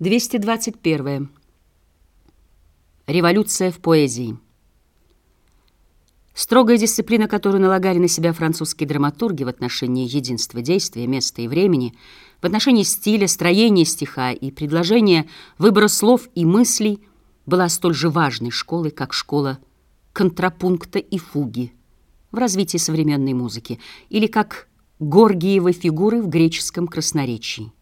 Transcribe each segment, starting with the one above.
221. Революция в поэзии. Строгая дисциплина, которую налагали на себя французские драматурги в отношении единства действия, места и времени, в отношении стиля, строения стиха и предложения, выбора слов и мыслей, была столь же важной школой, как школа контрапункта и фуги в развитии современной музыки или как Горгиевы фигуры в греческом красноречии.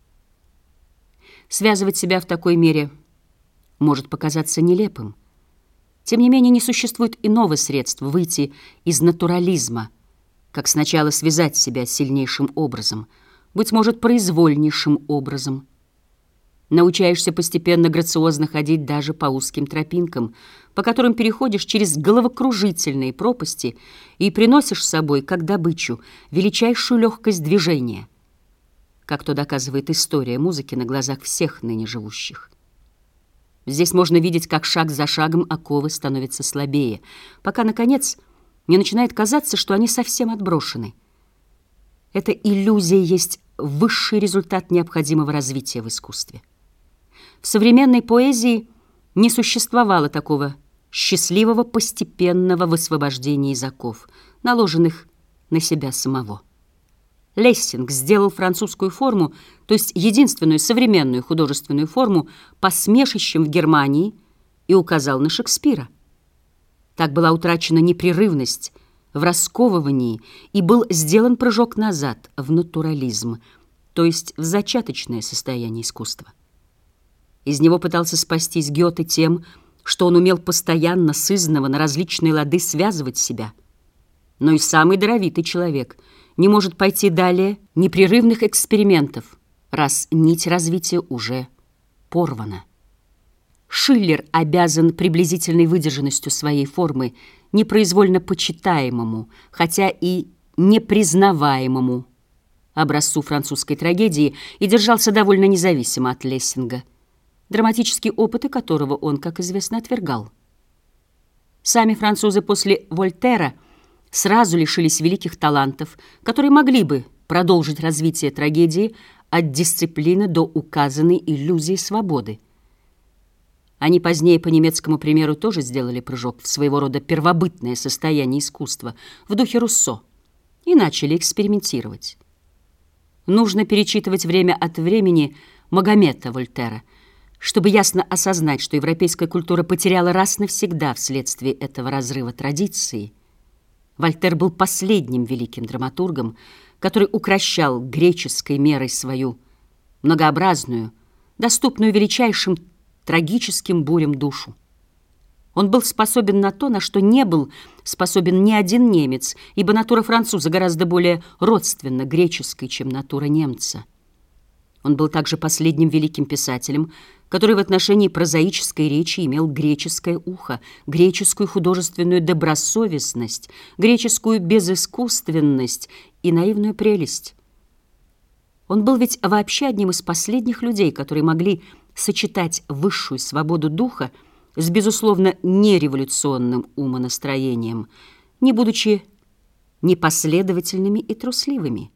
Связывать себя в такой мере может показаться нелепым. Тем не менее, не существует иного средства выйти из натурализма, как сначала связать себя сильнейшим образом, быть может, произвольнейшим образом. Научаешься постепенно грациозно ходить даже по узким тропинкам, по которым переходишь через головокружительные пропасти и приносишь с собой, как добычу, величайшую легкость движения, как то доказывает история музыки на глазах всех ныне живущих. Здесь можно видеть, как шаг за шагом оковы становятся слабее, пока, наконец, не начинает казаться, что они совсем отброшены. Эта иллюзия есть высший результат необходимого развития в искусстве. В современной поэзии не существовало такого счастливого постепенного высвобождения из оков, наложенных на себя самого. Лессинг сделал французскую форму, то есть единственную современную художественную форму, посмешищем в Германии и указал на Шекспира. Так была утрачена непрерывность в расковывании и был сделан прыжок назад в натурализм, то есть в зачаточное состояние искусства. Из него пытался спастись Гёте тем, что он умел постоянно, сызнова, на различные лады связывать себя. Но и самый даровитый человек не может пойти далее непрерывных экспериментов, раз нить развития уже порвана. Шиллер обязан приблизительной выдержанностью своей формы непроизвольно почитаемому, хотя и непризнаваемому образцу французской трагедии и держался довольно независимо от Лессинга, драматические опыты которого он, как известно, отвергал. Сами французы после Вольтера сразу лишились великих талантов, которые могли бы продолжить развитие трагедии от дисциплины до указанной иллюзии свободы. Они позднее, по немецкому примеру, тоже сделали прыжок в своего рода первобытное состояние искусства в духе Руссо и начали экспериментировать. Нужно перечитывать время от времени Магомета Вольтера, чтобы ясно осознать, что европейская культура потеряла раз навсегда вследствие этого разрыва традиции. Вольтер был последним великим драматургом, который укрощал греческой мерой свою многообразную, доступную величайшим трагическим бурям душу. Он был способен на то, на что не был способен ни один немец, ибо натура француза гораздо более родственна греческой, чем натура немца. Он был также последним великим писателем, который в отношении прозаической речи имел греческое ухо, греческую художественную добросовестность, греческую безыскусственность и наивную прелесть. Он был ведь вообще одним из последних людей, которые могли сочетать высшую свободу духа с, безусловно, нереволюционным умонастроением, не будучи непоследовательными и трусливыми.